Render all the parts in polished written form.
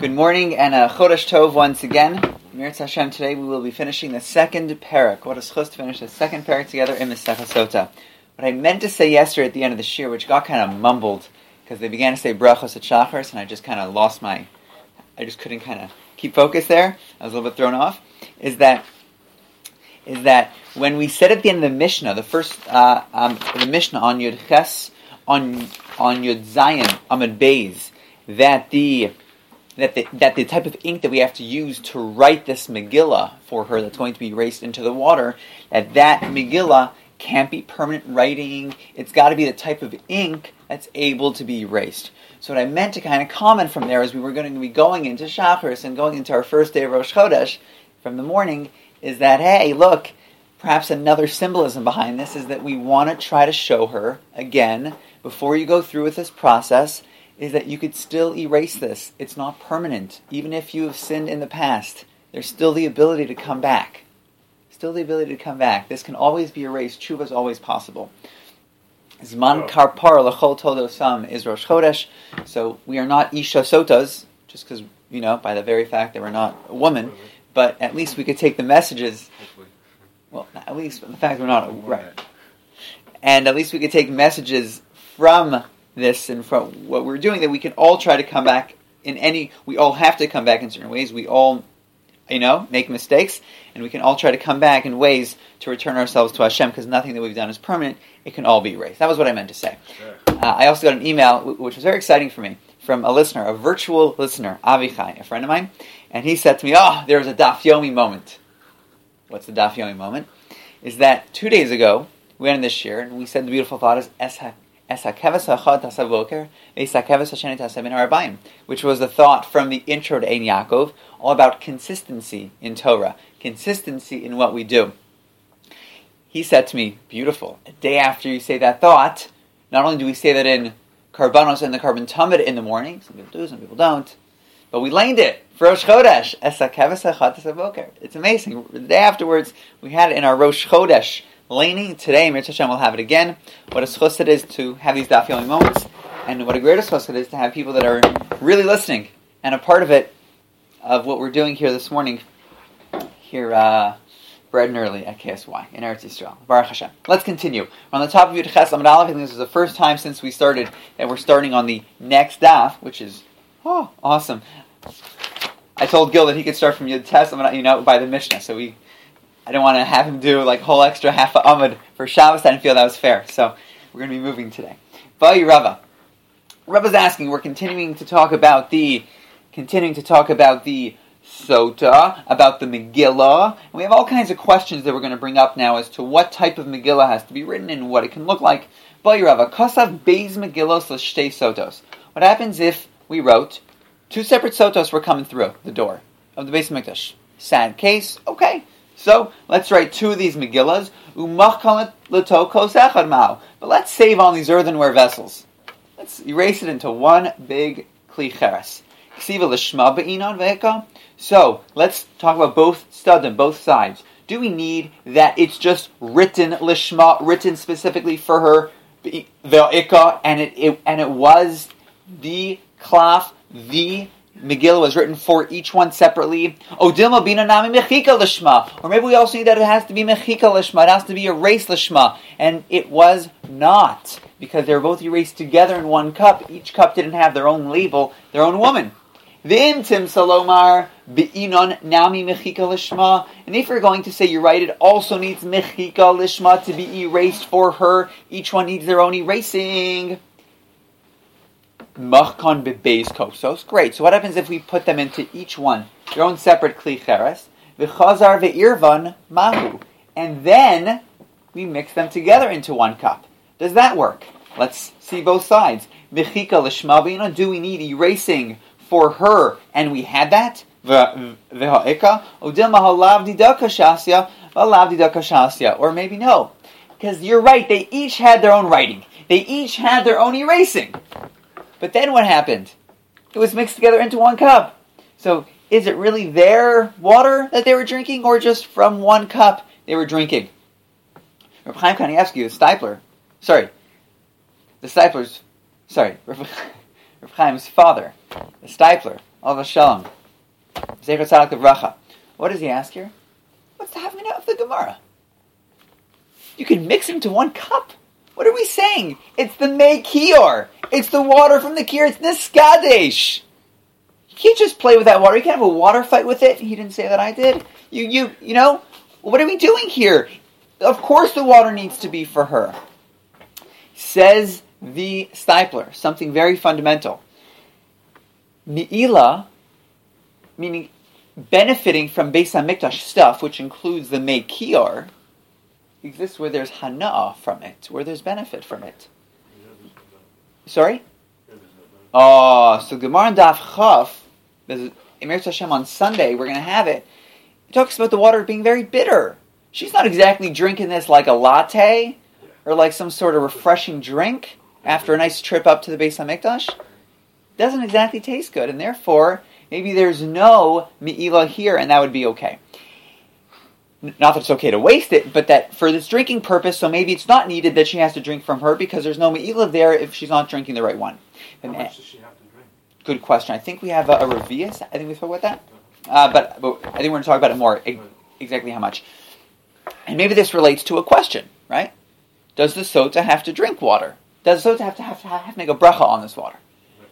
Good morning and Chodesh Tov once again. Mirz Hashem, today we will be finishing the second parak. What a schus to finish the second parak together in Masechah Sota. What I meant to say yesterday at the end of the shir, which got kind of mumbled, because they began to say brachos at Shachars, and I just kind of lost I just couldn't kind of keep focus there. I was a little bit thrown off. Is that when we said at the end of the Mishnah, the first, the Mishnah on Yud Ches, on Yud Zayin, Amud Beis, that the type of ink that we have to use to write this Megillah for her that's going to be erased into the water, that Megillah can't be permanent writing. It's got to be the type of ink that's able to be erased. So what I meant to kind of comment from there as we were going to be going into Shacharis and going into our first day of Rosh Chodesh from the morning is that, hey, look, perhaps another symbolism behind this is that we want to try to show her, again, before you go through with this process, is that you could still erase this. It's not permanent. Even if you have sinned in the past, there's still the ability to come back. This can always be erased. Tshuva is always possible. Zman karpar l'chol todosam is Rosh Chodesh. So we are not Isha Sotas, just because, by the very fact that we're not a woman, but at least we could take the messages. Well, at least the fact that we're not right. And at least we could take messages from this and from what we're doing, that we can all try to come back we all have to come back in certain ways. We all, make mistakes, and we can all try to come back in ways to return ourselves to Hashem, because nothing that we've done is permanent. It can all be erased. That was what I meant to say. Sure. I also got an email, which was very exciting for me, from a listener, a virtual listener, Avichai, a friend of mine, and he said to me, there was a Daf Yomi moment. What's the Daf Yomi moment? Is that 2 days ago, we went in this year, and we said the beautiful thought is, which was the thought from the intro to Ein Yaakov, all about consistency in Torah, consistency in what we do. He said to me, beautiful, a day after you say that thought, not only do we say that in Karbanos and the Karban Tamid in the morning, some people do, some people don't, but we laned it for Rosh Chodesh. It's amazing. The day afterwards, we had it in our Rosh Chodesh laning. Today, Mirz Hashem will have it again. What a schus it is to have these Daf Yomi moments, and what a great schus it is to have people that are really listening and a part of it, of what we're doing here this morning, here bright and early at KSY in Eretz Yisrael. Baruch Hashem. Let's continue. We're on the top of Yud Ches Amud Aleph. I think this is the first time since we started that we're starting on the next daf, which is awesome. I told Gil that he could start from Yud Tes, by the Mishnah, so I don't want to have him do whole extra half a Amud for Shabbos. I didn't feel that was fair. So we're going to be moving today. Vayi Rava. Rava's asking, we're continuing to talk about the Sota, about the Megillah. And we have all kinds of questions that we're going to bring up now as to what type of Megillah has to be written and what it can look like. Vayi Rava. Kosav Beis Megillos L'Shtei Sotos. What happens if we wrote 2 separate Sotos were coming through the door of the Beis Mikdash? Sad case. Okay. So, let's write 2 of these Megillas. But let's save on these earthenware vessels. Let's erase it into one big Kli Cheres. So, let's talk about both studim, both sides. Do we need that it's just written Lishma, written specifically for her, Ve'ika, and it was the Klaf, the Megillah was written for each one separately. Or maybe we also need that it has to be mechika lishma. It has to be erased lishma. And it was not, because they were both erased together in one cup. Each cup didn't have their own label, their own woman. V'imtim salomar be'inon nami mechika lishma. And if you're going to say you're right, it also needs mechika lishma to be erased for her. Each one needs their own erasing. Machkan bebeis kosos. Great. So what happens if we put them into each one their own separate Kli Cheres? V'chazar ve'irvan mahu. And then we mix them together into one cup. Does that work? Let's see both sides. Mechika l'shma b'ina. Do we need erasing for her? And we had that. V'ha'ika. Odilma halav didaka shasya. Halav didaka shasya. Or maybe no. Because you're right. They each had their own writing. They each had their own erasing. But then what happened? It was mixed together into one cup. So is it really their water that they were drinking, or just from one cup they were drinking? Reb Chaim Kanievsky, Reb Chaim's father, the Steipler, Alav Shalom. Zecher Tzaddik Livracha. What does he ask here? What's the havmina of the Gemara? You can mix into one cup. What are we saying? It's the Mei Kior. It's the water from the Kior. It's Niskadesh. You can't just play with that water. You can't have a water fight with it. He didn't say that I did. You know, what are we doing here? Of course the water needs to be for her. Says the Stipler, something very fundamental. Me'ila, meaning benefiting from Beis HaMikdash stuff, which includes the Mei Kior, exists where there's hana'ah from it, where there's benefit from it. Sorry? Oh, so Gemara and Daf Chaf, Emir Hashem on Sunday, we're going to have it. It talks about the water being very bitter. She's not exactly drinking this like a latte or like some sort of refreshing drink after a nice trip up to the Beis HaMikdash. Doesn't exactly taste good, and therefore, maybe there's no me'ilah here, and that would be okay. Not that it's okay to waste it, but that for this drinking purpose, so maybe it's not needed that she has to drink from her because there's no me'ilah there if she's not drinking the right one. How much does she have to drink? Good question. I think we have a revius. I think we spoke about that. But I think we're going to talk about it more, exactly how much. And maybe this relates to a question, right? Does the sota have to drink water? Does the sota have to make a bracha on this water?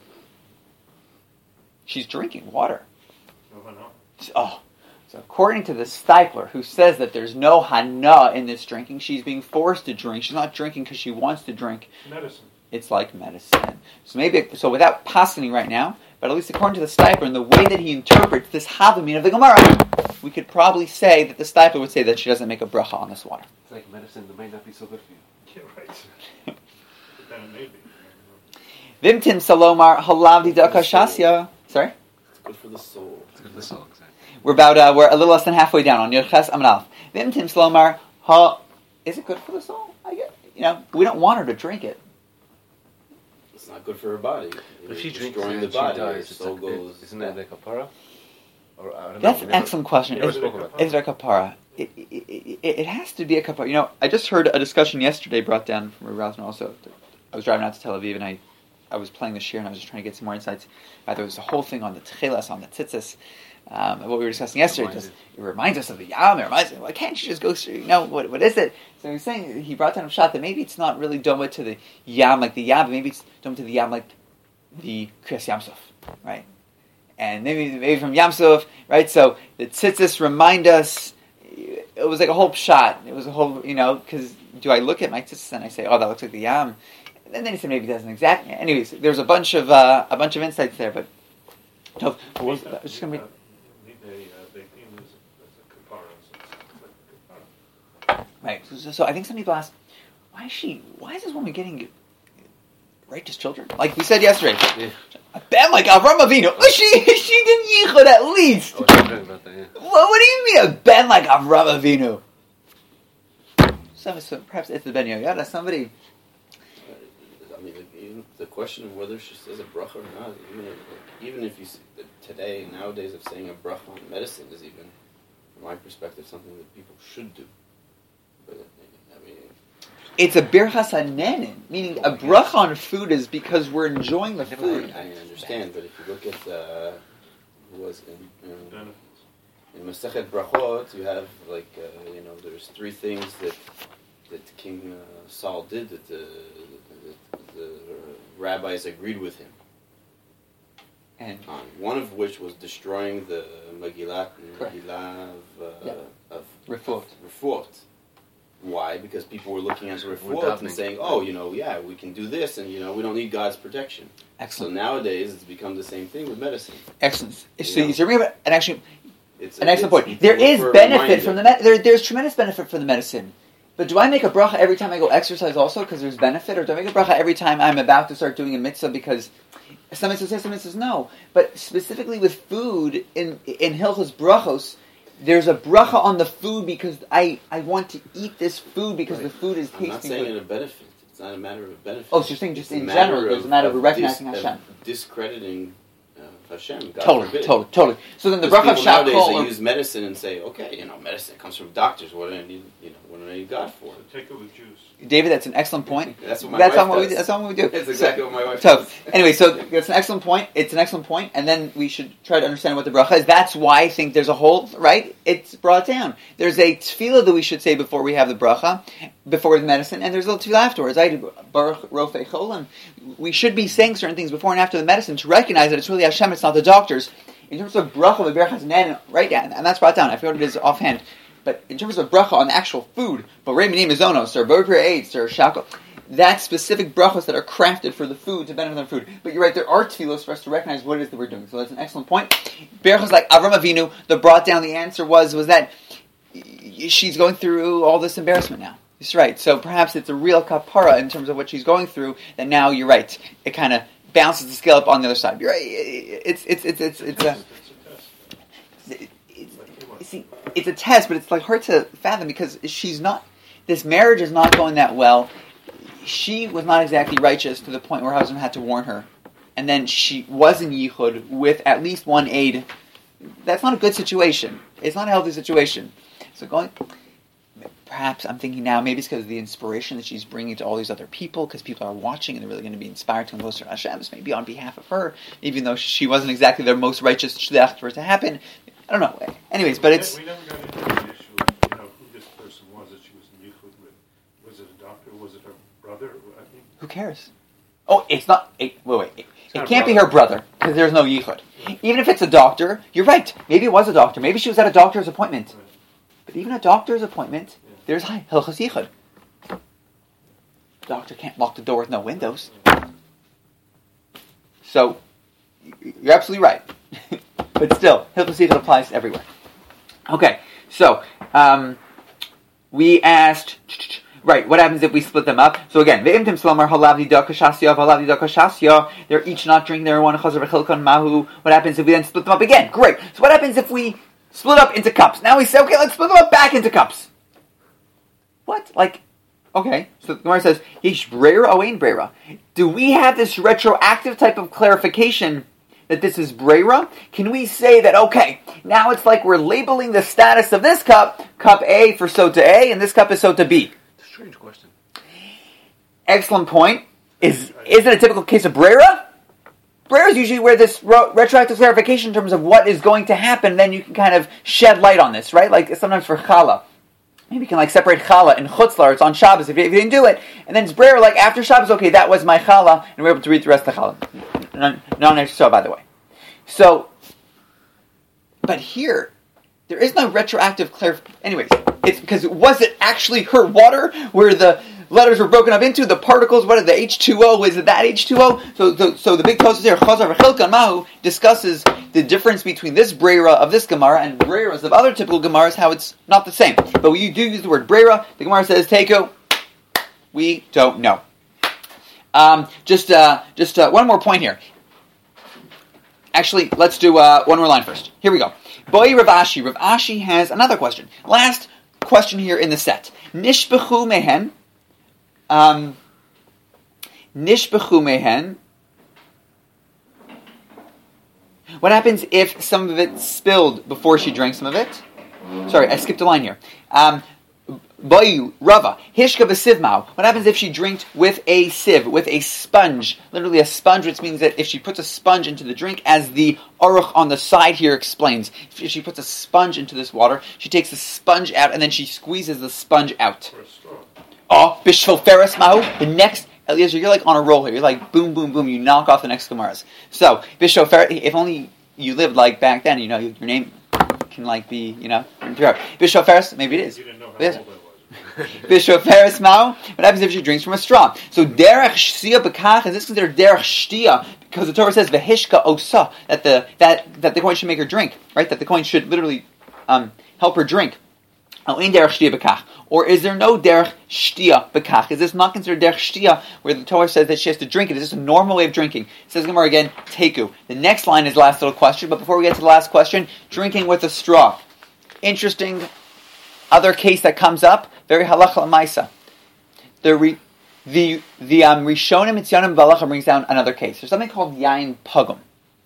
She's drinking water. Oh. So according to the Stipler, who says that there's no hana in this drinking, she's being forced to drink. She's not drinking because she wants to drink. Medicine. It's like medicine. So without passing right now, but at least according to the Stipler, and the way that he interprets this havamina of the Gemara, we could probably say that the Stipler would say that she doesn't make a bracha on this water. It's like medicine that might not be so good for you. Yeah, right. But then it may be. Vimtim salomar halavdi dakashasya. Sorry? It's good for the soul. It's good for the soul, exactly. We're we're a little less than halfway down on Yod Ches Amud Aleph. Vimtim salomar is it good for the soul? I guess, we don't want her to drink it. It's not good for her body. But if she drinks destroying it, the body, she dies. her soul goes. Isn't that like a para? Or, I don't That's know. an excellent question. never Is spoke about there a kapara? It has to be a kapara. I just heard a discussion yesterday brought down from Rav Rosner also. I was driving out to Tel Aviv and I was playing the shir and I was just trying to get some more insights. There was a whole thing on the tchelas, on the tzitzis, what we were discussing yesterday. It reminds us of the yam. It reminds us, why can't you just go through, what is it? So he was saying, he brought down a shot that maybe it's not really doma to the yam like the yam, but maybe it's doma to the yam like the Kriyas Yamsuf, right? And maybe from Yamsuf, right? So the tzitzis remind us, it was like a whole shot. It was a whole, because do I look at my tzitzis and I say, oh, that looks like the yam? And then he said maybe it doesn't exactly. Anyways, there's a bunch of insights there, but no, it's just going to be. Right. So I think some people ask, why is this woman getting righteous children? Like we said yesterday, a ben like Avram Avinu. She did yichud at least. Oh, I was about that, yeah. What do you mean a ben like Avram Avinu? So perhaps it's the Ben Yoyada. Somebody. I mean, even the question of whether she says a bracha or not, even if you see today, nowadays, of saying a bracha on medicine is even, from my perspective, something that people should do. But I mean, it's a birchas hanenin, meaning a bracha on food is because we're enjoying the food. I understand, but if you look at who was in Masechet Brachot, you have there's three things that King Saul did that the rabbis agreed with him. And one of which was destroying the Megillah of Refuot. Why? Because people were looking at Refuot and saying, we can do this, and we don't need God's protection. Excellent. So nowadays it's become the same thing with medicine. Excellent. So you're bringing up an excellent point. There is for benefit from there's tremendous benefit from the medicine. But do I make a bracha every time I go exercise also because there's benefit? Or do I make a bracha every time I'm about to start doing a mitzvah because some mitzvahs yes, some mitzvahs no? But specifically with food, in Hilchos Brachos, there's a bracha on the food because I want to eat this food because the food is tasting good. I'm not saying it's a benefit. It's not a matter of benefit. Oh, so you're saying just in general, there's a matter of recognizing Hashem. Discrediting Hashem. God forbid. Totally. So then the Because bracha of people nowadays shakol, they use medicine and say, okay, medicine comes from doctors. What do I need? What do I need God for? Take it with juice. David, that's an excellent point. That's what my That's wife not what we does. do. That's not what we do. That's exactly what my wife So does. anyway, so that's an excellent point. It's an excellent point, and then we should try to understand what the bracha is. That's why I think there's a whole right. It's brought down. There's a tefillah that we should say before we have the bracha, before the medicine, and there's a little tefillah afterwards. I do Baruch Rofei Cholim. We should be saying certain things before and after the medicine to recognize that it's really Hashem. It's not the doctors. In terms of bracha, the bracha is right down, and that's brought down. I forgot what it is offhand. But in terms of bracha on the actual food, Borei Minim Mizonos, or Borei Eitz, or Shako, that's specific brachas that are crafted for the food, to benefit the food. But you're right, there are tefillos for us to recognize what it is that we're doing. So that's an excellent point. Berachos like Avram Avinu, that brought down the answer was that she's going through all this embarrassment now. That's right. So perhaps it's a real kapara in terms of what she's going through, that now you're right. It kind of bounces the scale up on the other side. You're right. It's a test, but it's like hard to fathom because this marriage is not going that well. She was not exactly righteous to the point where her husband had to warn her. And then she was in yichud with at least one aid. That's not a good situation. It's not a healthy situation. So perhaps I'm thinking now, maybe it's because of the inspiration that she's bringing to all these other people, because people are watching and they're really going to be inspired to come closer to Hashem. This may be on behalf of her, even though she wasn't exactly their most righteous shliach for it to happen. I don't know. Anyways, but it's... We never got into the issue of who this person was that she was in yichud with. Was it a doctor? Was it her brother? I think. Who cares? Oh, it's not... Wait. It can't be her brother, because there's no yichud. Even if it's a doctor, you're right. Maybe it was a doctor. Maybe she was at a doctor's appointment. Right. But even a doctor's appointment, there's hilchos yichud. The doctor can't lock the door with no windows. So, you're absolutely right. But still, hilchos yichud applies everywhere. Okay, so, we asked... Right, what happens if we split them up? So again, ve'imtim slomar halavdi da kashasya, halavdi da kashasya. They're each not drinking their one chazer v'chilkan mahu. What happens if we then split them up again? Great. So what happens if we split up into cups? Now we say, okay, let's split them up back into cups. What? Okay. So the Gemara says, yesh breira oein breira. Do we have this retroactive type of clarification that this is breira? Can we say that, okay, now it's like we're labeling the status of this cup A for sota A, and this cup is sota B? Strange question. Excellent point. Is it a typical case of Brera? Brera is usually where this retroactive clarification in terms of what is going to happen, then you can kind of shed light on this, right? Like sometimes for challah. Maybe you can separate challah and chutzlar. It's on Shabbos if you didn't do it. And then it's Brera, after Shabbos, okay, that was my challah, and we're able to read the rest of the challah. Non-extra, by the way. So, but here, there is no retroactive clarification. Anyways, it's because was it actually her water where the letters were broken up into the particles? What is the H2O? Is it that H2O? So the big Tosfos here, Chazar v'Chilkan Mahu, discusses the difference between this Breira of this Gemara and Breiras of other typical Gemaras, how it's not the same. But when you do use the word Breira, the Gemara says Teiko. We don't know. Just one more point here. Actually, let's do one more line first. Here we go. Boy Rav Ashi. Rav Ashi has another question. Last question here in the set. Nishbechu mehen. Nishbechu mehen. What happens if some of it spilled before she drank some of it? Sorry, I skipped a line here. Boyu, Rava, Hishka b'sivmau. What happens if she drank with a sieve, with a sponge? Literally a sponge, which means that if she puts a sponge into the drink, as the Aruch on the side here explains, if she puts a sponge into this water, she takes the sponge out and then she squeezes the sponge out. Or a straw. Oh, b'shvoferes mahu. The next, Eliezer, you're on a roll here. You're boom, boom, boom. You knock off the next Gemaras. So, b'shvofer, if only you lived back then, your name can be, throughout. B'shvoferes, maybe it is. You didn't know how old I was. B'shoferes mao. What happens if she drinks from a straw? So derech shtia bekach, is this considered derech shtia? Because the Torah says v'hishka osa, that the coin should make her drink, right? That the coin should literally help her drink. In derech shtia bekach, or is there no derech shtia bekach? Is this not considered derech shtia, where the Torah says that she has to drink it? Is this a normal way of drinking? It says Gemara again, teku. The next line is the last little question, but before we get to the last question, drinking with a straw. Interesting. Other case that comes up, very halacha l'maisa. The Rishonim Mitzyonim Valacha brings down another case. There's something called yain pagum.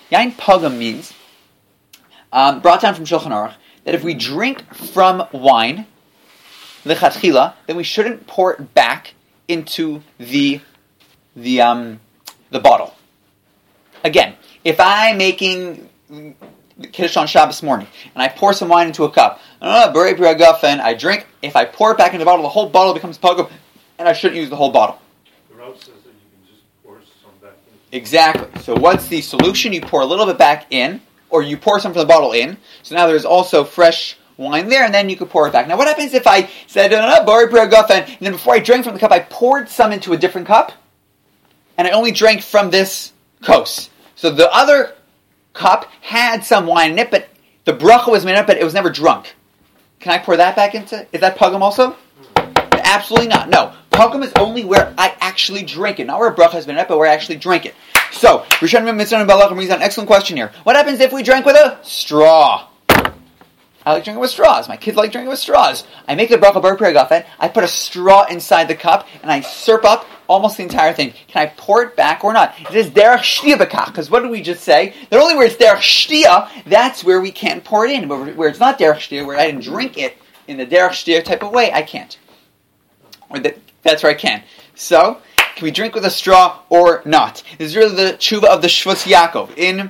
Yain pagam means, brought down from Shulchan Aruch, that if we drink from wine, lechatchila, then we shouldn't pour it back into the bottle. Again, if I'm making Kiddush on Shabbos morning, and I pour some wine into a cup, and I drink, if I pour it back into the bottle, the whole bottle becomes pagam, and I shouldn't use the whole bottle. The Rav says that you can just pour some back in. Exactly. So what's the solution? You pour a little bit back in, or you pour some from the bottle in, so now there's also fresh wine there, and then you could pour it back. Now what happens if I said, and then before I drank from the cup, I poured some into a different cup, and I only drank from this kos. So the other cup had some wine in it, but the bracha was made up, but it was never drunk. Can I pour that back into? Is that pagam also? Absolutely not. No. Pagam is only where I actually drink it, not where a bracha has been up, but where I actually drink it. So, Rishonim Mitzvah and Balachim brings out an excellent question here. What happens if we drank with a straw? I like drinking with straws. My kids like drinking with straws. I make the bracha bar priya, I put a straw inside the cup, and I slurp up almost the entire thing. Can I pour it back or not? It is derech shtia bekach, because what did we just say? That only where it's derech shtia, that's where we can't pour it in. But where it's not derech shtia, where I didn't drink it in the derech shtia type of way, I can't. Or that's where I can. So, can we drink with a straw or not? This is really the tshuva of the Shvus Yaakov in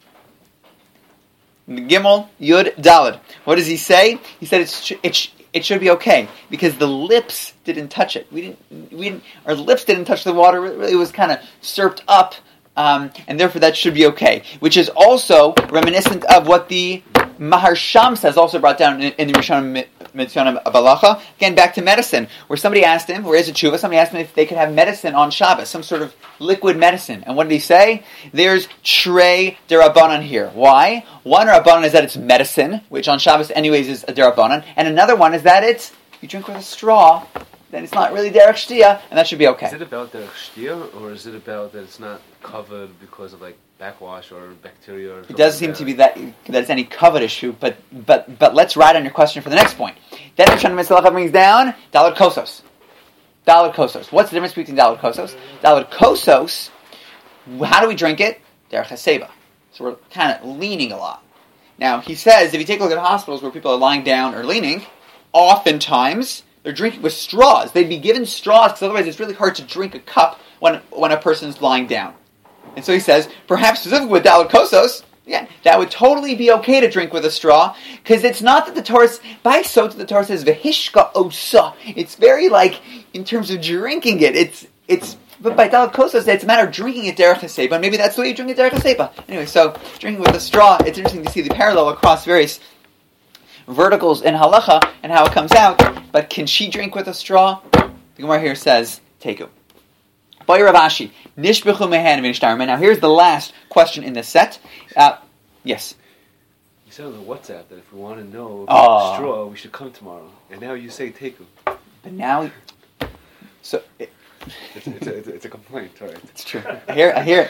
Gimel Yud Daled. What does he say? He said it should be okay because the lips didn't touch it. We didn't. Our lips didn't touch the water. It was kind of slurped up, and therefore that should be okay. Which is also reminiscent of what the Maharsham says, also brought down in the Rishonim Mitzvah Balacha. Again, back to medicine, where somebody asked him, where is a tshuva? Somebody asked him if they could have medicine on Shabbos, some sort of liquid medicine. And what did he say? There's trei derabanan here. Why? One derabanan is that it's medicine, which on Shabbos anyways is a derabanan, and another one is that it's, you drink with a straw, then it's not really derech shtia, and that should be okay. Is it about derech shtia, or is it about that it's not covered because of like backwash or bacteria? Or it doesn't seem to be that it's any covered issue, but let's ride on your question for the next point. Then Rishonim Mitzvah brings down daled kosos. Daled kosos. What's the difference between daled kosos? Daled kosos, how do we drink it? Derech haseba. So we're kind of leaning a lot. Now, he says, if you take a look at hospitals where people are lying down or leaning, oftentimes they're drinking with straws. They'd be given straws because otherwise it's really hard to drink a cup when a person's lying down. And so he says, perhaps specifically with daled kosos, yeah, that would totally be okay to drink with a straw, because it's not that the Torah, by sota the Torah says vehishka osa. It's very like in terms of drinking it. But by daled kosos, it's a matter of drinking it derech haseba. Maybe that's the way you drink it derech haseba. Anyway, so drinking with a straw, it's interesting to see the parallel across various verticals in halacha and how it comes out. But can she drink with a straw? The Gemara here says, teku. Boy Rav Ashi, nishbechu mehen v'nishtarmen. Now here's the last question in this set. Yes. You said on the WhatsApp that if we want to know about the straw, we should come tomorrow. And now you say teku. But now, so it's a complaint, all right? It's true. I hear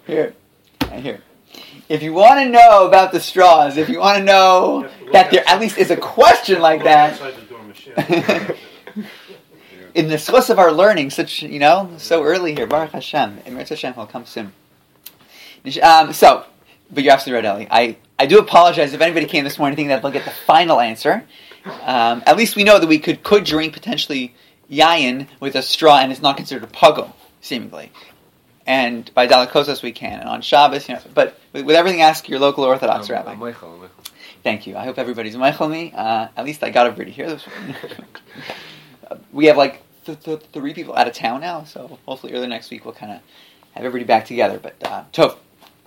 it. If you want to know about the straws, if you want to know that there at least is a question like that, in the schus of our learning, so early here, Baruch Hashem, and Mirz Hashem will come soon. But you're absolutely right, Eli. I do apologize if anybody came this morning thinking that they'll get the final answer. At least we know that we could drink potentially yayin with a straw, and it's not considered a pagam, seemingly. And by daled kosos we can, and on Shabbos, but with everything, ask your local Orthodox rabbi. I'm Michael. Thank you. I hope everybody's Michael me. At least I got everybody here. We have like 3 people out of town now, so hopefully early next week we'll kind of have everybody back together. But tov.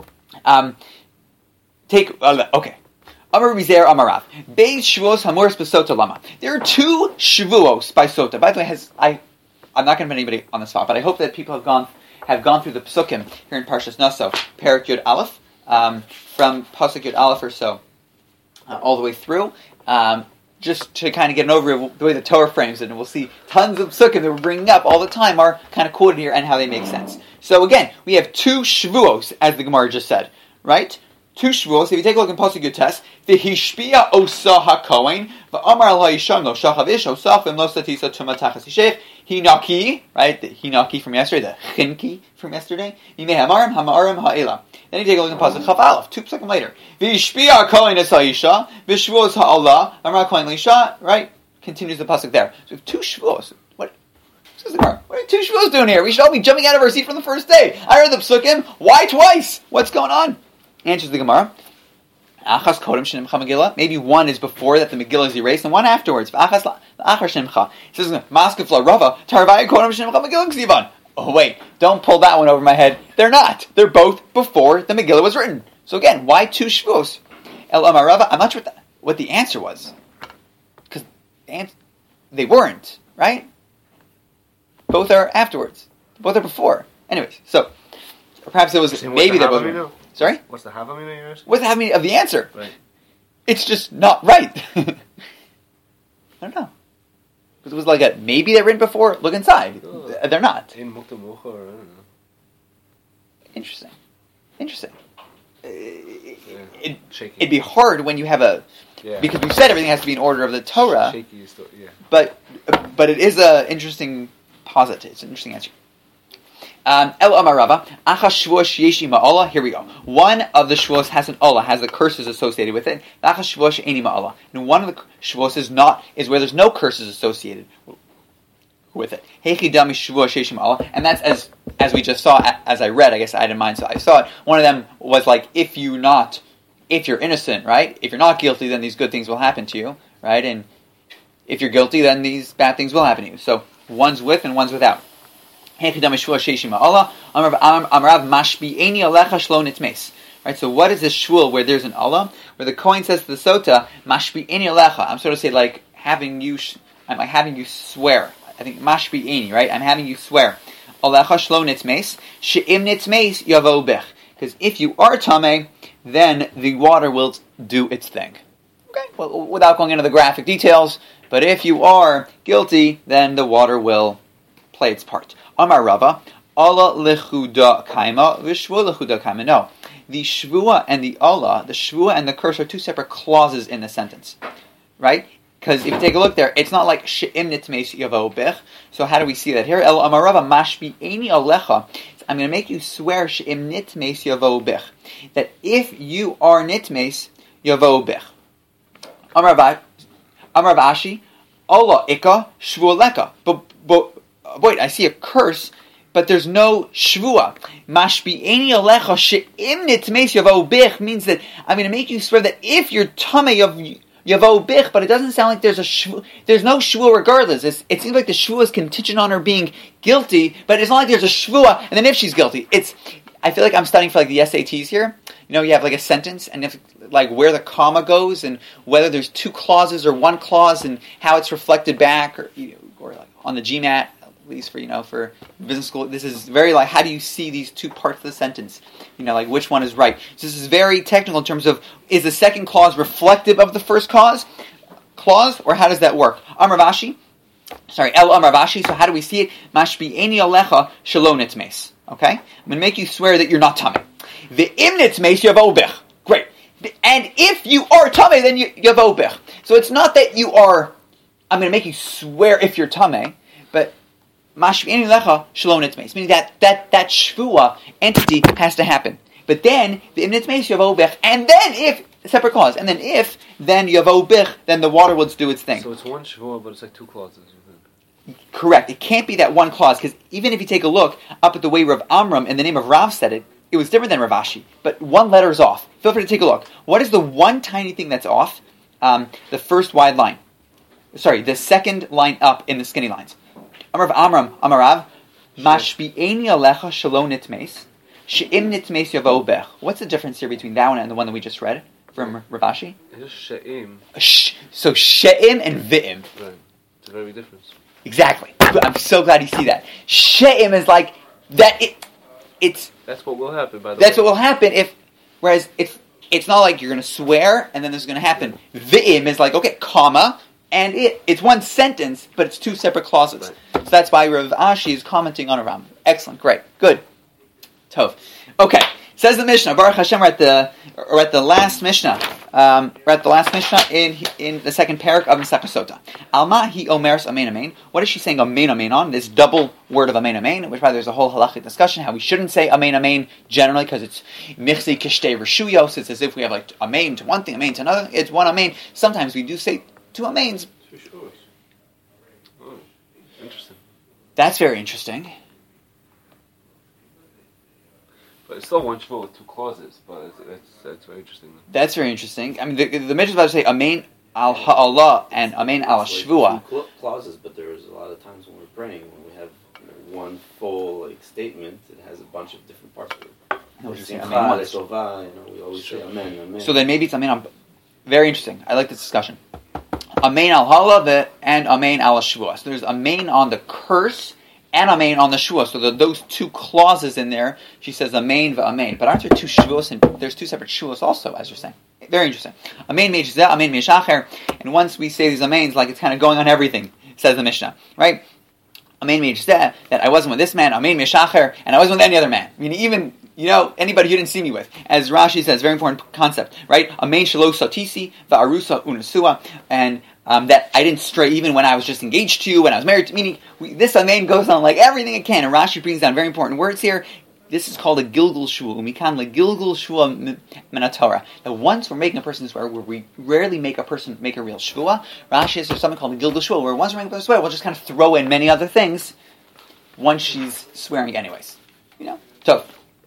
Okay. Amar Bizer Amarav. Beis Shavuos Hamoros B'Sota Lama. There are 2 Shavuos by Sota. By the way, I'm not going to put anybody on the spot, but I hope that people have gone through the Psukim here in Parshas Naso, Perek Yud Aleph, from Pasuk Yud Aleph or so, all the way through, just to kind of get an overview of the way the Torah frames it, and we'll see tons of Psukim that we're bringing up all the time are kind of quoted here and how they make sense. So again, we have 2 Shavuos, as the Gemara just said, right? 2 Shavuos. If you take a look in Pasuk Yud Tes, v'hishpia osa hakohen v'amar al ha'isham lo shachav ish osaf v'im lo statisa tuma tachas yishech Hinaki, right? The Hinaki from yesterday, the Chinki from yesterday. Yimei Hamarim, Hamarim Ha'ela. Then you take a look at Pasuk Chaf Aleph, 2 seconds later. V'yishpia Kohen es ha'isha, v'shvuos ha'Allah, Amar Kohen l'isha, right? Continues the Pasuk there. So we have 2 shvuos. What are 2 shvuos doing here? We should all be jumping out of our seat from the first day. I heard the Psukim. Why twice? What's going on? Answers the Gemara. Achas kodem shenimcha Megillah. Maybe one is before that the Megillah is erased, and one afterwards. Achas achar shenimcha. It says Maskefla Rava Tarvai kodem shenimcha Megillah ksivan. Oh wait, don't pull that one over my head. They're not. They're both before the Megillah was written. So again, why 2 shvuos? El Amar Rava. I'm not sure what the answer was, because they weren't, right? Both are afterwards. Both are before. Anyways, so perhaps it was maybe they both. Sorry? What's the Havamina you're asking? What's the Havamina of the answer? Right. It's just not right. I don't know. Because it was like maybe they're written before. Look inside. Oh. They're not. In Muktamucha, or I don't know. Interesting. Shaky. It'd be hard when you have because we said everything has to be in order of the Torah. Shaky is yeah. But it is an interesting posit. It's an interesting answer. El Amar Rava, Acha Shvuos Yeshi Ma'ala. Here we go. One of the Shvuos has an Allah, has the curses associated with it. Acha Shvuos She'eni Ma'ala. And one of the Shvuos is where there's no curses associated with it. Heichi Dami Shvuos Yeshi Ma'ala. And that's as we just saw, as I read, I guess I had in mind, so I saw it. One of them was like, if you're innocent, right? If you're not guilty, then these good things will happen to you, right? And if you're guilty, then these bad things will happen to you. So one's with and one's without. Right, so what is this shvul where there's an Allah, where the Kohen says to the Sota, Mashbi'eni alecha. I'm sort of saying like having you swear. I think Mashbi'eni, right? I'm having you swear. Alecha shlo nitzmeis, she'im nitzmeis yavo bech. Because if you are tameh, then the water will do its thing. Okay, well, without going into the graphic details, but if you are guilty, then the water will play its part. Amar Rava, Allah lechuda kaima, v'shvua lechuda kaima. No, the shvua and the Allah, the shvua and the curse are 2 separate clauses in the sentence, right? Because if you take a look there, it's not like she'im nitmeis yavo bech. So how do we see that here? El Amar Rava, mashbi'eni alecha. I'm going to make you swear she'im nitmeis yavo bech, that if you are nitmeis yavo bech. Amar Vashi, Allah ika shvua leka. But wait, I see a curse, but there's no shvua. Mashbi'eni alecha she'im nitmeis yavo bich means that I'm going to make you swear that if you're tamei of yavo bich, but it doesn't sound like there's no shvua regardless. It seems like the shvua is contingent on her being guilty, but it's not like there's a shvua, and then if she's guilty, I feel like I'm studying for like the SATs here. You know, you have like a sentence, and if like where the comma goes, and whether there's 2 clauses or 1 clause, and how it's reflected back, or like on the GMAT. At least for business school, this is very like, how do you see these 2 parts of the sentence? Like which one is right? So this is very technical in terms of, is the second clause reflective of the first clause, or how does that work? El Amar Vashi. So how do we see it? Mashbi'eni alecha shelo nitzmeis. Okay, I'm going to make you swear that you're not tamei. Ve'im nitzmeis yavo bech. Great. And if you are tamei, then yavo bech. So it's not that you are. I'm going to make you swear if you're tamei, but Mashbi'eni lecha shelo nitzmeis, meaning that shvua entity has to happen. But then the nitzmeis yavo bech, and then if separate clause, and then if then yavo bech, then the water will do its thing. So it's 1 shvua, but it's like 2 clauses. Correct. It can't be that 1 clause, because even if you take a look up at the way Rav Amram in the name of Rav said it, it was different than Rav Ashi, but 1 letter is off. Feel free to take a look. What is the 1 tiny thing that's off? The first wide line. Sorry, the second line up in the skinny lines. Amar Amram, Amarav, Mashbi'eni alecha shelo nitmeis, she'im nitmeis yavo bech. What's the difference here between that one and the one that we just read from Rav Ashi? It's she'im. So she'im and v'im. Right. It's a very difference. Exactly. I'm so glad you see that. She'im is like that. It's. That's what will happen. By the way. That's what will happen if. Whereas it's not like you're going to swear and then this is going to happen. V'im is like, okay, comma. And it's 1 sentence, but it's 2 separate clauses. Right. So that's why Rav Ashi is commenting on Aram. Excellent, great, good. Tov. Okay, says the Mishnah. Baruch Hashem, we're at the last Mishnah We're at the last Mishnah in the second parak of Masechah Sota. Alma hi omeres amen amen. What is she saying amen amen on? This double word of amen amen, which by the way, there's a whole halachic discussion how we shouldn't say amen amen generally because it's michzi kishtei reshuyos. It's as if we have like amen to one thing, amen to another. It's one amen. Sometimes we do say two amens. Oh, interesting. That's very interesting. But it's still one shvua with two clauses, but that's very interesting. That's very interesting. I mean, the Midrash is about to say amen al ha'Allah and amen al shvua. Two clauses, but there's a lot of times when we're praying, when we have one full statement, it has a bunch of different parts of it. I know what you're saying. We always say amen, amen. So then maybe it's amen. Very interesting. I like this discussion. Amen al ha'Allah and amen al shvua. So there's amen on the curse and amen on the shvua. So those two clauses in there, she says amen v'amen. But aren't there two shvuos? And there's two separate shvuos also, as you're saying. Very interesting. Amen me'shzeh, amen me'shacher. And once we say these amens, like it's kind of going on everything, says the Mishnah, right? Amen me'shzeh, that I wasn't with this man. Amen me'shacher, and I wasn't with any other man. I mean, even anybody you didn't see me with. As Rashi says, very important concept, right? Amen shelo satisi va'arusa unasua, and that I didn't stray even when I was just engaged to you, when I was married to, meaning this amen goes on like everything it can, and Rashi brings down very important words here. This is called a gilgul shua. Umikan le gilgul shua minatorah. That once we're making a person swear, where we rarely make a person make a real shua, Rashi says there's something called a gilgul shua, where once we're making a person swear, we'll just kind of throw in many other things once she's swearing anyways. So,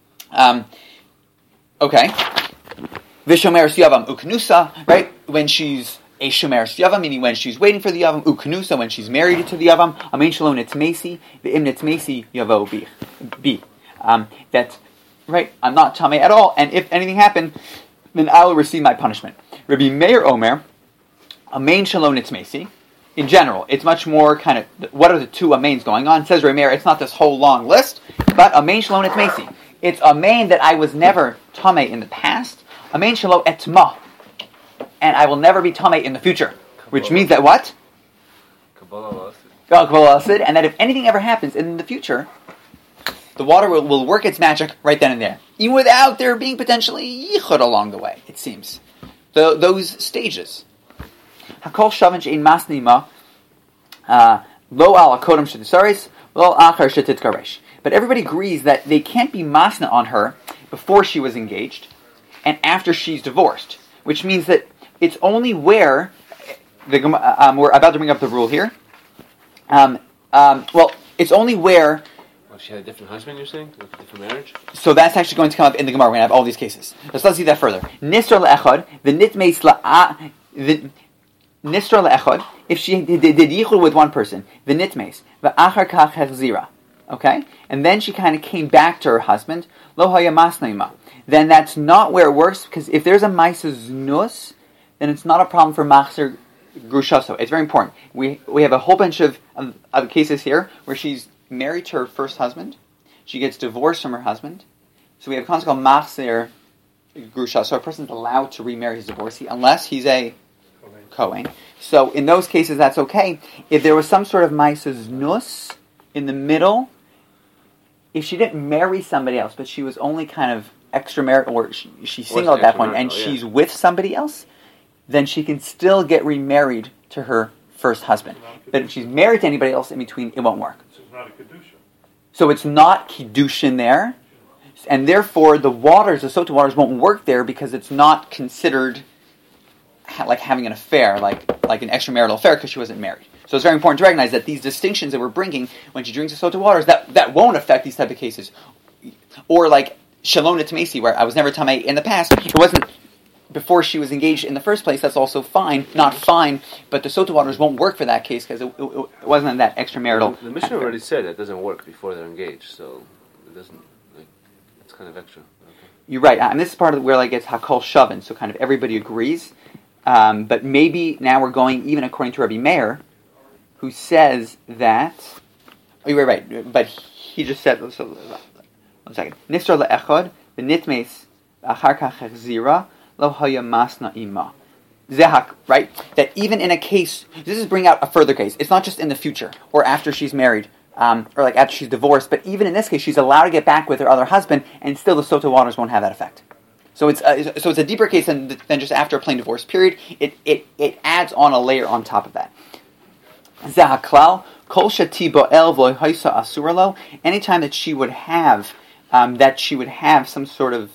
okay. Vishomer siyavam uknusa, right? When she's a shomer yavam, meaning when she's waiting for the yavam, uknusa, when she's married to the yavam, amen shalom nitzmesi, ve'im nitzmesi yavo bi. That, right, I'm not tamei at all, and if anything happened, then I will receive my punishment. Rabbi Meir Omer, amen shalom nitzmesi. In general, it's much more kind of, what are the two amens going on? It says Rabbi Meir, it's not this whole long list, but amen shalom nitzmesi. It's amen that I was never tamei in the past, amen shalom etma, and I will never be tamei in the future. Which means that what? Kabbalah Asid, and that if anything ever happens in the future, the water will work its magic right then and there, even without there being potentially yichud along the way. It seems those stages. Hakol shavan she'ein masnima lo al akodem shetisaris lo achar shetitkaresh. But everybody agrees that they can't be masna on her before she was engaged and after she's divorced, which means that it's only where we're about to bring up the rule here. It's only where. She had a different husband, you're saying? Like a different marriage? So that's actually going to come up in the Gemara. We're going to have all these cases. Let's see that further. Nisra le'echad, the nitmeis Nisra le'echad, if she did yichud with one person, the nitmeis, v'achar kach hechzira, okay? And then she kind of came back to her husband, lo haya masnaima. Then that's not where it works, because if there's a maisa znus, then it's not a problem for machzer grushaso. It's very important. We have a whole bunch of cases here where she's married to her first husband, she gets divorced from her husband, so we have a concept called machzer grusha, so a person's allowed to remarry his divorcee unless he's a Kohen. So in those cases that's okay. If there was some sort of maisa znus in the middle, if she didn't marry somebody else, but she was only kind of extramarital, or she's single at that point, and she's with somebody else, then she can still get remarried to her first husband. But if she's married to anybody else in between, it won't work. Not a kedusha. So it's not kiddushin there, and therefore the sota waters won't work there because it's not considered like having an affair, like an extramarital affair, because she wasn't married. So it's very important to recognize that these distinctions that we're bringing when she drinks the sota waters, that won't affect these type of cases. Or like shalom netmesi, where I was never tamei in the past, it wasn't before she was engaged in the first place. That's also fine, not fine, but the sota waters won't work for that case because it wasn't that extramarital. The Mishnah already said that doesn't work before they're engaged, so it doesn't. It's kind of extra. Okay. You're right, and this is part of where it's hakol shavan, so kind of everybody agrees. But maybe now we're going even according to Rabbi Meir, who says that. Oh, you're right, but he just said. So, 1 second. Nisra le'echad v'nitmes achar kach hechzira. Lo haya masna ima. Zehak, right? That even in a case, this is bringing out a further case. It's not just in the future or after she's married, or like after she's divorced, but even in this case, she's allowed to get back with her other husband, and still the sota waters won't have that effect. So it's a deeper case than just after a plain divorce period. It adds on a layer on top of that. Zahaklal kol shati bo'el v'loy asur lo. Anytime that she would have some sort of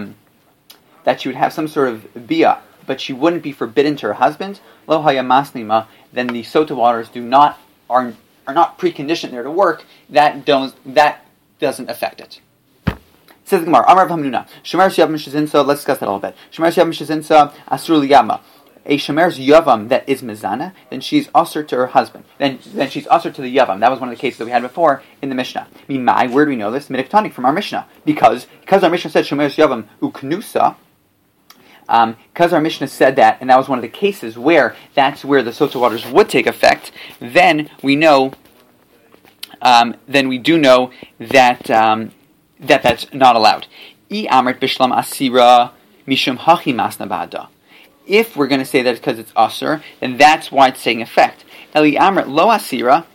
bia, but she wouldn't be forbidden to her husband, lo haya masnima, then the sota waters are not preconditioned there to work. That doesn't affect it. Says the Gemara, Amar Hamnuna, Shemeres Yavam Shazinsa, let's discuss that a little bit. Shemeres Yavam Shazinsa, Asur Liyama. A Shemeres Yavam that is Mizana, then she's usher to her husband. Then she's usher to the Yavam. That was one of the cases that we had before in the Mishnah. Mimai, where do we know this? Midiktani, from our Mishnah. Because our Mishnah said Shemeres Yavam Uknusa, because our Mishnah said that, and that was one of the cases where that's where the sota waters would take effect, then we do know that that's not allowed. If we're going to say that it's because it's asur, then that's why it's taking effect. Right?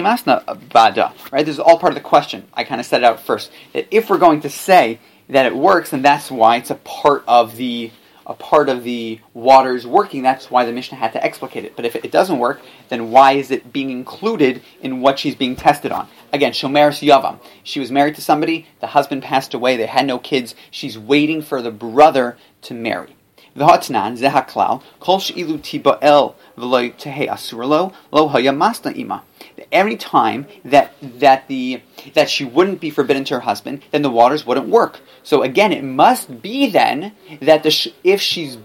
This is all part of the question. I kind of set it out first. That if we're going to say that it works, then that's why it's a part of the waters working. That's why the Mishnah had to explicate it. But if it doesn't work, then why is it being included in what she's being tested on? Again, Shomeres Yavam. She was married to somebody, the husband passed away, they had no kids, she's waiting for the brother to marry. V'hatnan zehaklal kol she'ilu tiba'el v'lo tehei asurlo lo haya masna ima. Every time that she wouldn't be forbidden to her husband, then the waters wouldn't work. So again, it must be then that if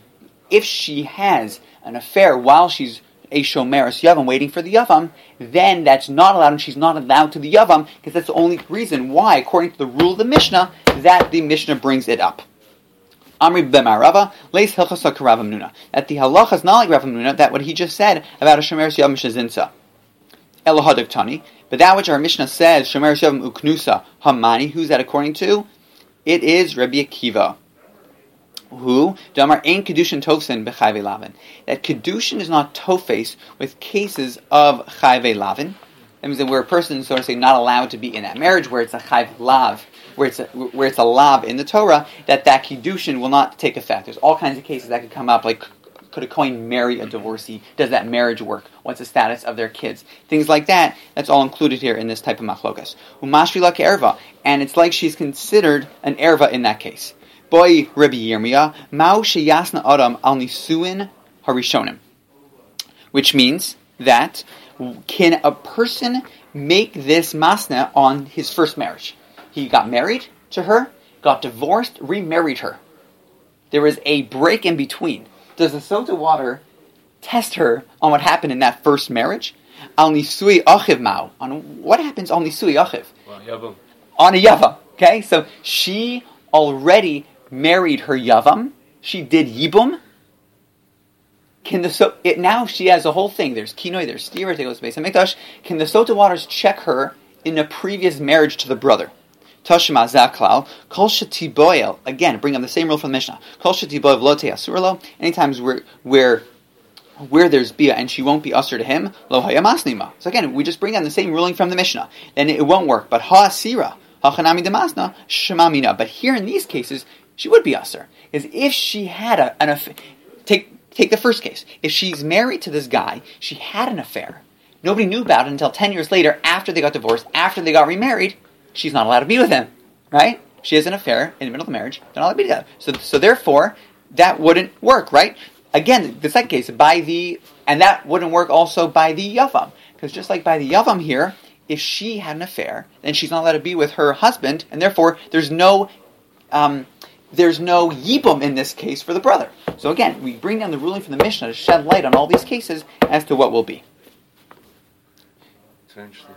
she has an affair while she's a shomeres yavam waiting for the yavam, then that's not allowed, and she's not allowed to the yavam, because that's the only reason why, according to the rule of the Mishnah, that the Mishnah brings it up. Amri b'marava leis hilchasa k'Rav Hamnuna. That the halacha is not like Rav Hamnuna, that what he just said about a shomeres yavam shazinsa. Elohadek Tani, but that which our Mishnah says, Shomeres Yavam Uknusa Hamani, who's that according to? It is Rabbi Akiva. Who? Damar Ein Kedushin Tofsin B'Chayve Lavin. That Kedushin is not tofes with cases of Chayve Lavin. That means that where a person is, so to say, not allowed to be in that marriage, where it's a Chayve Lav, where it's a Lav in the Torah, that Kedushin will not take effect. There's all kinds of cases that could come up, like could a kohen marry a divorcee? Does that marriage work? What's the status of their kids? Things like that. That's all included here in this type of machlokas. Umashvila erva, and it's like she's considered an erva in that case. Boy, Rabbi Yirmiyah, Mao sheyasna adam al nisuin harishonim, which means that can a person make this masna on his first marriage? He got married to her, got divorced, remarried her. There was a break in between. Does the sota water test her on what happened in that first marriage? Al nisui achiv mao. On what happens on nisui achiv? On a yavam. Okay, so she already married her yavam. She did yibum. Now she has a whole thing. There's kinoi, there's stira, tegoes beis hamikdash. Can the sota waters check her in a previous marriage to the brother? Tashma zaklal kol shetiboel. Again, bring up the same rule from the Mishnah. Kol shetiboel v'lo asurlo. Anytime where there's bia and she won't be usher to him, lo hayamasnima. So again, we just bring down the same ruling from the Mishnah, then it won't work. But ha'asira hachanami demasna shemamina. But here in these cases, she would be usher. Because if she had an affair, take the first case. If she's married to this guy, she had an affair. Nobody knew about it until 10 years later, after they got divorced, after they got remarried. She's not allowed to be with him, right? She has an affair in the middle of the marriage. They're not allowed to be together. So therefore, that wouldn't work, right? Again, the second case, and that wouldn't work also by the yavam. Because just like by the yavam here, if she had an affair, then she's not allowed to be with her husband, and therefore there's no yibum in this case for the brother. So again, we bring down the ruling from the Mishnah to shed light on all these cases as to what will be. It's interesting.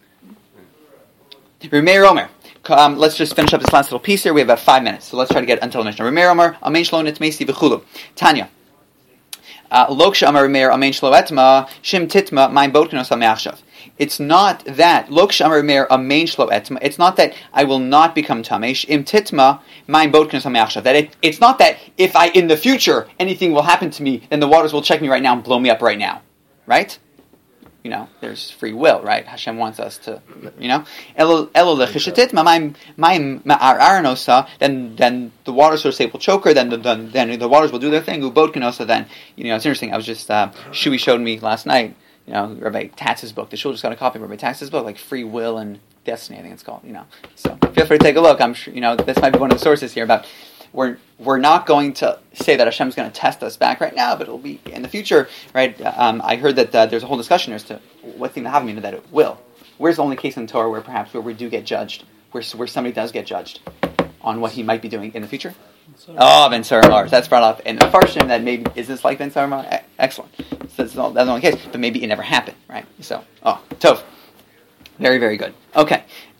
Remeir Omer. Let's just finish up this last little piece here. We have about 5 minutes, so let's try to get until the Mishnah. Remeir Omer, Amen Shlo Nitmesi V'chulu. Tanya. Loksha Amar Remeir, Amen Shlo Etma, Shim Titma, Mein Botkenos HaMe'achshav. It's not that, Loksha Amar Remeir, Amen Shlo Etma, it's not that I will not become Tamesh, Im Titma, Mein Botkenos HaMe'achshav. That it's not that if in the future, anything will happen to me, then the waters will check me right now and blow me up right now. Right? there's free will, right? Hashem wants us to, Elo lechishatit ma'im ma'aranosa. Then the waters, so to say, will choke her. Then the waters will do their thing. Ubod kenosa. Then it's interesting. I was just Shui showed me last night. Rabbi Tatz's book. The shul just got a copy of Rabbi Tatz's book, like Free Will and Destiny, I think it's called. So feel free to take a look. I'm sure this might be one of the sources here about. We're not going to say that Hashem's going to test us back right now, but it'll be in the future, right? I heard that there's a whole discussion as to what's the have mean that it will. Where's the only case in the Torah where we do get judged, where somebody does get judged on what he might be doing in the future? Ben Sarah Mars. That's brought up in the Farshim that maybe is this like Ben Sarah Mars? Excellent. So that's the only case, but maybe it never happened, right? So, Tov. Very, very good. Okay.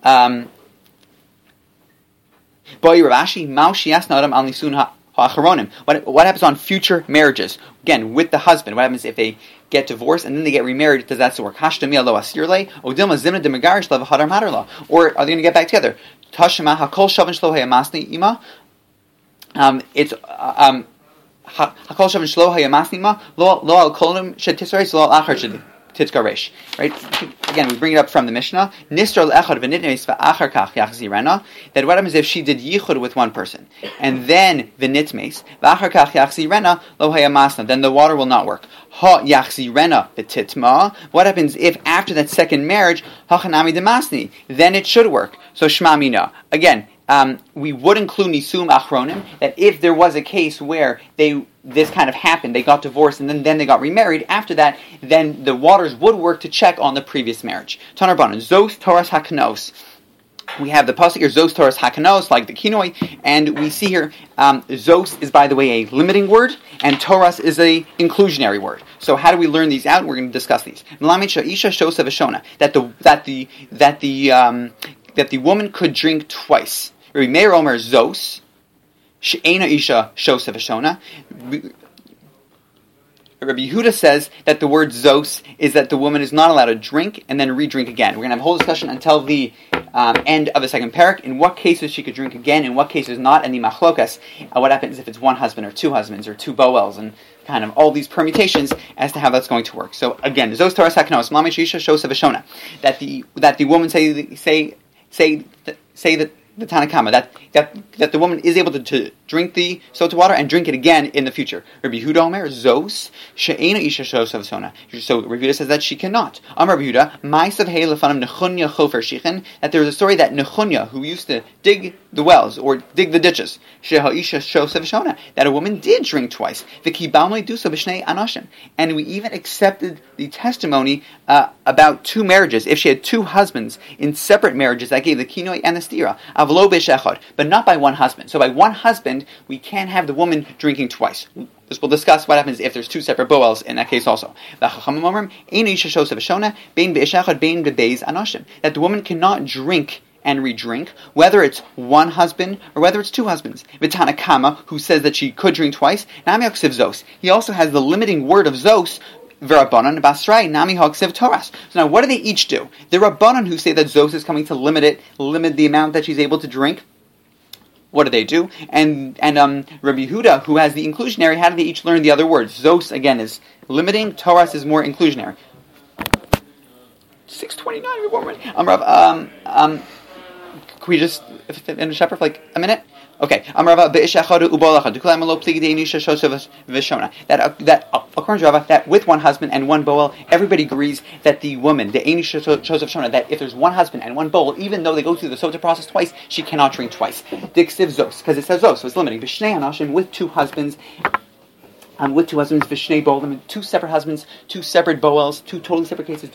What happens on future marriages? Again, with the husband. What happens if they get divorced and then they get remarried? Does that still work? Or are they going to get back together? Right? Again, we bring it up from the Mishnah. That what happens if she did yichud with one person and then v'nitmes then the water will not work. What happens if after that second marriage then it should work? So shma mina. Again, we would include nisum achronim, that if there was a case where this kind of happened, they got divorced and then they got remarried, after that, then the waters would work to check on the previous marriage. Tanar Banan, Zos Toras Hakanos. We have the pasuk here, Zos Toras Hakanos, like the kinoi, and we see here, Zos is, by the way, a limiting word, and Toras is a inclusionary word. So how do we learn these out? We're going to discuss these. That the woman could drink twice. Rabbi Meir Omer Zos, She'ena Isha Shosa V'Shona. Rabbi Yehuda says that the word Zos is that the woman is not allowed to drink and then re-drink again. We're going to have a whole discussion until the end of the second parak, in what cases she could drink again, in what cases not, and the machlokas, what happens if it's one husband or two husbands or two boels, and kind of all these permutations as to how that's going to work. So again, Zos Torah Sakanos, Mamish Isha Shosa V'Shona, that the woman say that the Tanakama, that the woman is able to drink the sota water and drink it again in the future. Rabbi Yehuda Omer Zos she'ena isha shosa v'sona. So Rabbi Yehuda says that she cannot. Amar Rabbi Yehuda ma'asav hey lefanam Nechunya chofer shichen, that there was a story that Nechunya, who used to dig the wells or dig the ditches, sheha isha shosa v'shona, that a woman did drink twice. V'kibalmei dusa b'shnei anashim, and we even accepted the testimony about two marriages. If she had two husbands in separate marriages, that gave the kinoi and the stira. Avlo b'shechad, but not by one husband. So by one husband, we can't have the woman drinking twice. This will discuss what happens if there's two separate boels in that case also. That the woman cannot drink and re-drink, whether it's one husband or whether it's two husbands. V'Tanakama, who says that she could drink twice, Nami Hoksiv Zos. He also has the limiting word of Zos, V'Rabbanan Basrai Nami Hoksiv Toras. So now what do they each do? The Rabbanan, who say that Zos is coming to limit the amount that she's able to drink. What do they do? And Rabbi Yehuda, who has the inclusionary, how do they each learn the other words? Zos, again, is limiting. Toras is more inclusionary. 6:29. Can we just in a shepherd for like a minute? Okay. That according to Rava, that with one husband and one boel, everybody agrees that the woman, the Einish Joseph Shona, that if there's one husband and one boel, even though they go through the sota process twice, she cannot drink twice. Diksiv Zos, because it says Zos, so it's limiting. Vishnei Anashim, with two husbands. Vishnei boel, two separate husbands, two separate boels, two totally separate cases.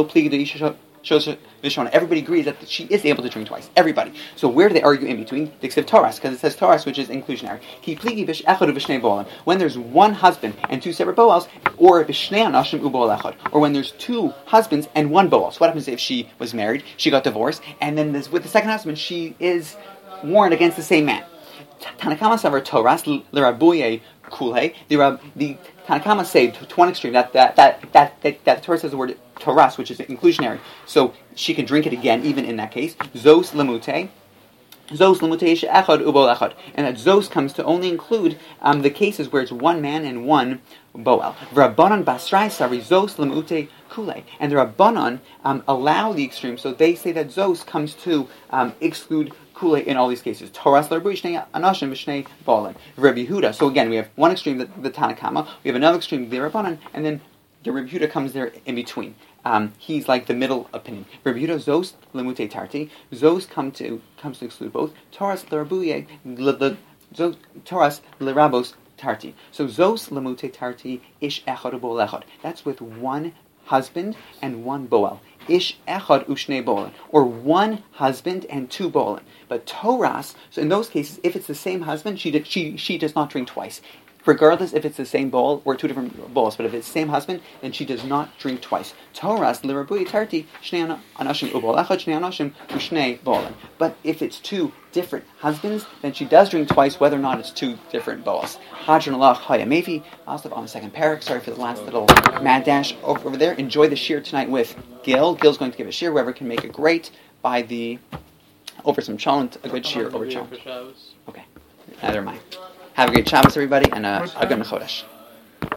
Everybody agrees that she is able to drink twice. Everybody. So where do they argue in between? Diksiv Toras, because it says Toras, which is inclusionary. When there's one husband and two separate boels, or when there's two husbands and one boel. So what happens if she was married, she got divorced, and then with the second husband, she is warned against the same man? Tanakama savar Toras l'rabuye kulhe. The Tanakama say to one extreme that the Torah says the word Toras, which is inclusionary, so she can drink it again even in that case. Zos lemute. Zos lemuteish echad ubol echad, and that zos comes to only include the cases where it's one man and one boel. V'Rabbanan basrai sari zos lemutei kule, and the Rabbanan allow the extreme, so they say that zos comes to exclude kule in all these cases. Toras l'Rabbi shnei anashim v'shnei ba'alim. Rabbi Yehuda. So again, we have one extreme, the Tanakama. We have another extreme, the Rabbanan, and then the Rabbi Yehuda comes there in between. He's like the middle opinion. Rabbi Yehuda zos lemutei tarti. Zos comes to exclude both. Toras l'Rabbuye, Toras l'Rabos tarti. So zos lemutei tarti ish echad u'bol echad. That's with one husband and one boel. Ish echad u'shnei boel, or one husband and two boel. But Toras, so in those cases, if it's the same husband, she does not drink twice. Regardless if it's the same bowl or two different bowls, but if it's the same husband, then she does not drink twice. Toras l'Rabbuye tarti shnei anashim u'bol echad shnei anashim u'shnei boel. But if it's two different husbands, then she does drink twice, whether or not it's two different bowls. Hadron Allah Chaya Mevi. Also on the second parak. Sorry for the last little mad dash over there. Enjoy the shir tonight with Gil. Gil's going to give a shir. Whoever can make it great by the over some chalent, a good shir over chalent. Okay, neither am I. Have a great Shabbos, everybody, and a good Chodesh.